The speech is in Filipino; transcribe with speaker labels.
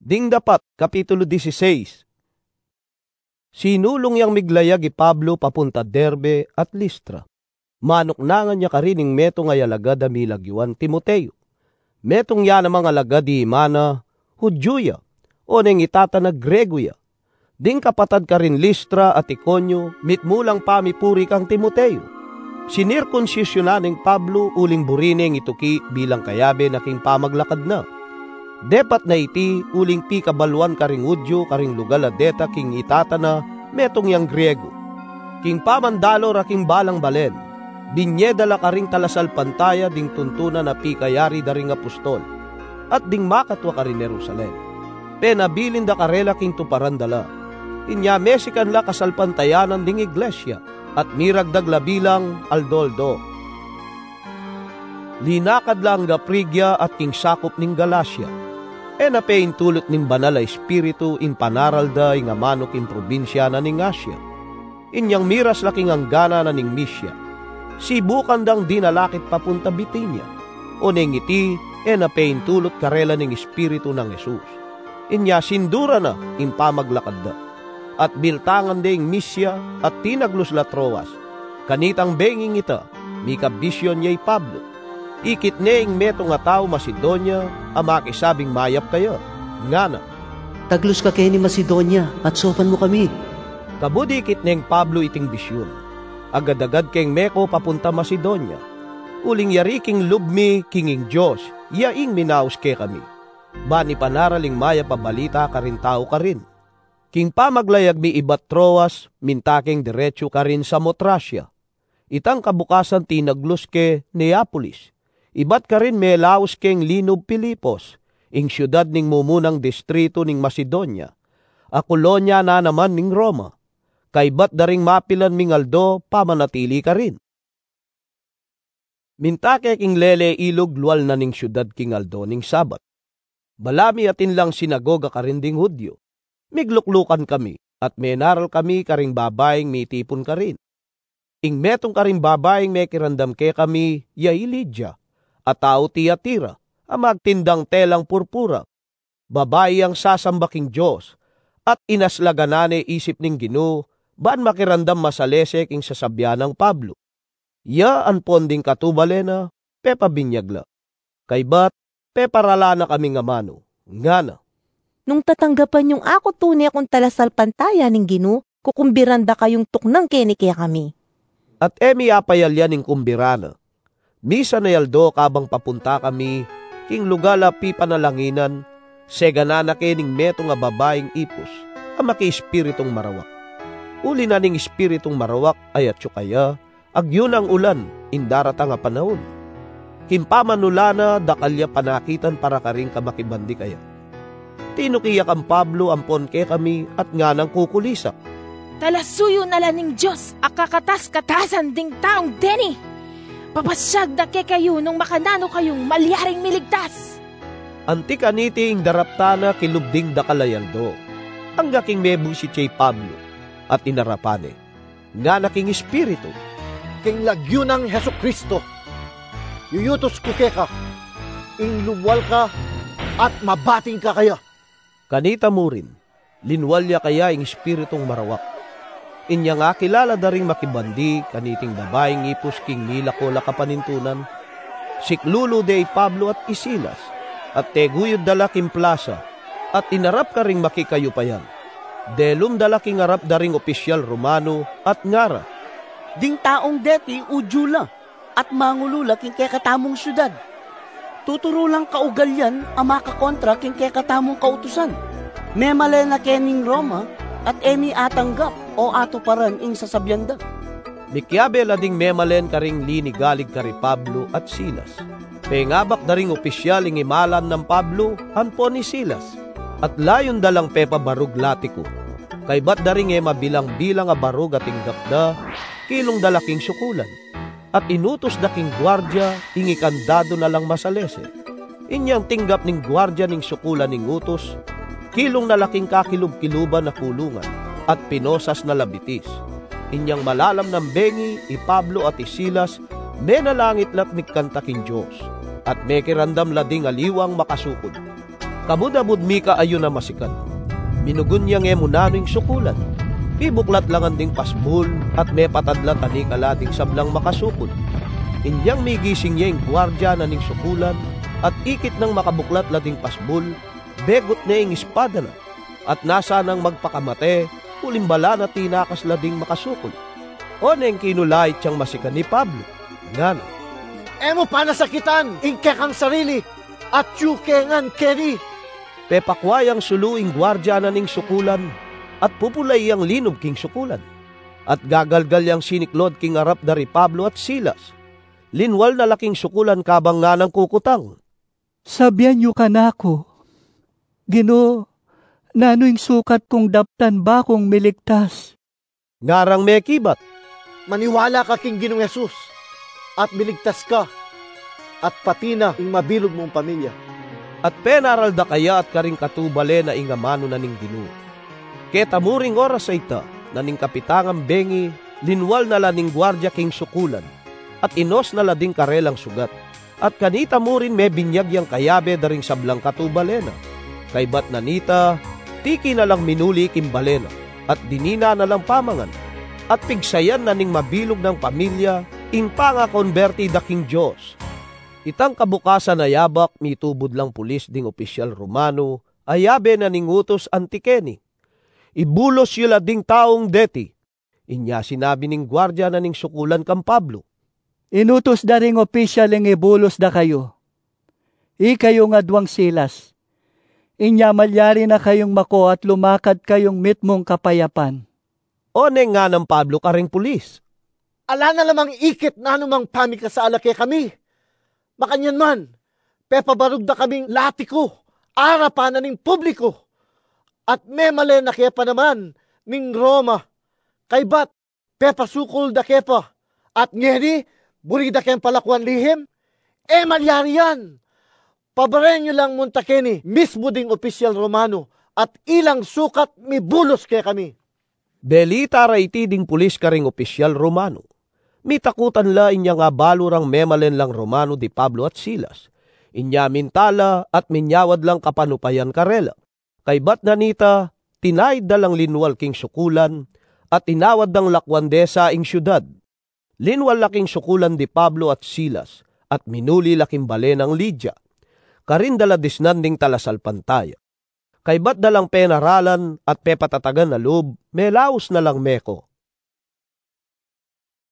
Speaker 1: Ding dapat, Kapitulo 16. Sinulong yang miglayag Pablo papunta Derbe at Listra. Manuknangan niya karining metong ay alagad milagyuan Timoteo. Metong yan ang mga alagad di Imana, Hudyuya, o neng itata na Gregoya. Ding kapatad ka rin Listra at Iconio, mitmulang pamipuri kang Timoteo. Sinirkonsisyonan ng Pablo uling burineng ituki bilang kayabe na king pamaglakad na. Depat na iti uling pi kabaluan karing Udyo karing lugal adeta king itatana metong yang Griego. King pamandalo raking balang balen. Binyedala karing talasal pantaya ding tuntuna na pi kayari daring apostol. At ding makatwa karing Jerusalem. Penabilin da karela king tuparandala. Inya mesikan la kasalpantayanan ding iglesia at miragdag la bilang aldoldo. Linakad lang da Phrygia at king sakop ning Galacia. Napain tulot ning banal a espiritu in panaralda nga manok in probinsya na ning Asia. Inyang miras laking anggana na ning Mysia. Sibukan dang dinalakit papunta Bitinia. O neng iti, napain tulot karela ning espiritu ng Jesus. Inya sindura na in pamaglakad da. At biltangan ding Mysia at tinaglos la Troas. Kanitang benging ita, mika bisyon niya'y Pablo. Ikit neing meto nga tao Macedonia, amakisabing mayap kayo. Ngana.
Speaker 2: Taglos ka kayo ni Macedonia at sopan mo kami.
Speaker 1: Kabudi ikit neing Pablo iting bisyon. Agad-agad keng meko papunta Macedonia. Uling yari king lubmi kinging Diyos, yaing minaus ke kami. Bani panaraling mayap pabalita ka rin tao ka rin. King pamaglayag mi ibat Troas, mintaking diretso ka rin sa Motracia. Itang kabukasan tinaglos ke Neapolis. Ibat ka rin may laos keng Linob Pilipos, ing syudad ning mumunang distrito ning Macedonia. A kolonya na naman ning Roma. Kaibat daring mapilan mingaldo, pamanatili ka rin. Mintake king lele ilog lual na ning syudad king Aldo ning Sabat. Balami atin lang sinagoga ka rin ding Hudyo. Migluklukan kami, at menaral kami karing babaeng may tipon ka rin. Ing metong karing babaeng may kirandam ke kami, yay Lydia. At tao Tiyatira, ang magtindang telang purpura. Babae ang sasambaking Diyos, at inaslaganane isip ning Ginoo, baan makirandam masalesek ing sasabyan ng Pablo. Ya ang ponding katubalena, pepabinyagla. Kaybat, peparala na kami nga mano. Ngana.
Speaker 3: Nung tatanggapan yung ako tunay akong talasal pantaya ning Ginoo, kukumbiranda kayong tuknang kaya kami.
Speaker 1: At emi apayalyan ning kumbirana. Misa na yaldo kabang papunta kami, king lugala pi panalanginan, seganana kening meto nga babaeng ipos, ang maki-espiritong marawak. Uli na ning espiritong marawak ay atyo kaya, agyun ang ulan, indarata nga panahon. Kimpamanulana dakalya panakitan para karing kamakibandi kaya. Tinukiyak ang Pablo ampon ke kami at nga nang kukulisa.
Speaker 4: Talasuyo na laning Diyos, akakatas-katasan ding taong deni. Papasyag da ke kayo nung makanano kayong malyaring miligtas.
Speaker 1: Antik aniting daraptana kilubding da kalayaldo. Ang gaking mebu si Chay Pablo at inarapane. Nga naking espiritu.
Speaker 5: King lagyo ng Heso Kristo. Yuyutos ko ka. Ing lumwal ka at mabating ka kaya.
Speaker 1: Kanita mo rin, linwalya kaya ing espiritong marawak. Inya nga kilala daring makibandi kaniting babaeng ipos king nilako kapanintunan. Siklulo de Pablo at Isilas at teguyod dala king plaza at inarap ka ring makikayo pa yan. Delum dala king arap daring opisyal Romano at ngara.
Speaker 2: Ding taong deti Udyula at mangulula king kekatamong syudad. Tuturo lang kaugalyan ang makakontra king kekatamong kautusan. Memale na kening Roma at emi atanggap o ato paran ing sasabyanda.
Speaker 1: Mikyabe lading memalen karing linigalig kari Pablo at Silas. Pengabak daring opisyal ing imalan ng Pablo, hanpo ni Silas. At layon dalang pepa barug latiko. Kaybat daring mabilang-bilang a barug ating gapda, kilong dalaking sukulan. At inutos daking gwardya, ingikandado na lang masalese. Inyang tinggap ning gwardya ning sukulan ning utos, kilong nalaking kakilub-kiluban na kulungan at pinosas na labitis. Inyang malalam ng bengi, Pablo at Silas, menalangit lat mikanta king Diyos, at mekirandam lading aliwang makasukod. Kabudabud mika ayo na masikan. Minugun niya nge munano yung sukulan. Ibuklat lang ang ding pasbul at may patadlat ani kalating sablang makasukod. Inyang may gising niya yung gwardya na ning sukulan at ikit ng makabuklat lading pasbul, begot na yung espada na at nasa nang magpakamate ulimbala na tinakas lading makasukol. O neng kinulait siyang masikan ni Pablo. Ngana.
Speaker 5: Emo pa nasakitan, ingkekang sarili, at yukengan keri.
Speaker 1: Pepakwayang suluing gwardya na ning sukulan at pupulay ang linob king sukulan. At gagalgal yang siniklod king arap dari Pablo at Silas. Linwal na laking sukulan kabang nga ng kukutang.
Speaker 6: Sabyan yu ka na ako. Ginoo, nano'y sukat kong daptan ba kong miligtas?
Speaker 1: Ngarang may kibat.
Speaker 5: Maniwala ka king Ginoong Jesus at miligtas ka at pati na ing mabilog mong pamilya.
Speaker 1: At penaralda kaya at karing katubale na ingamano na ning Ginoo. Keta muring oras sa ita na ning kapitangang bengi linwal na laning gwardya king sukulan at inos na lading karelang sugat. At kanita mo rin may binyag yang kayabe daring sablang katubalena. Kay bat nanita, tiki na lang minuli kimbalena at dinina na lang pamangan. At pigsayan na ning mabilog ng pamilya, ingpa nga konberti da king Diyos. Itang kabukasan na yabak, mitubod lang pulis ding opisyal Romano, ayabe na ning utos antikeni. Ibulos yula ding taong deti. Inya sinabi ning gwardya na ning sukulan kang Pablo.
Speaker 6: Inutos da ring opisyal ang ibulos da kayo. Ikayo nga duwang Silas. Inya malyari na kayong mako at lumakad kayong mitmong kapayapan.
Speaker 1: O neng nga ng Pablo karing pulis.
Speaker 5: Ala na lamang ikit na anumang pamikasala kay kami. Makanyan man, pepabarog da kaming latiko, arapan na ning publiko. At memale na kepa naman ning Roma. Kay bat, pepasukol da kepa. At ngeri, buri da ken palakwan lihim. Malyari yan. Pabaren nyo lang muntakeni, mismo ding opisyal Romano. At ilang sukat mibulos kay kami.
Speaker 1: Belita raiti ding pulis karing opisyal Romano. Mitakutan la inya nga balurang memalen lang Romano di Pablo at Silas. Inya mintala at minyawad lang kapanupayan karela. Kay bat nanita, tinaid dalang linwal king sukulan at tinawad dang lakwandesa ing syudad. Linwal laking sukulan di Pablo at Silas at minuli laking balenang Lydia. Karindala disnanding talasalpantaya. Kay bat dalang penaralan at pepatatagan na loob, melaos na lang meko.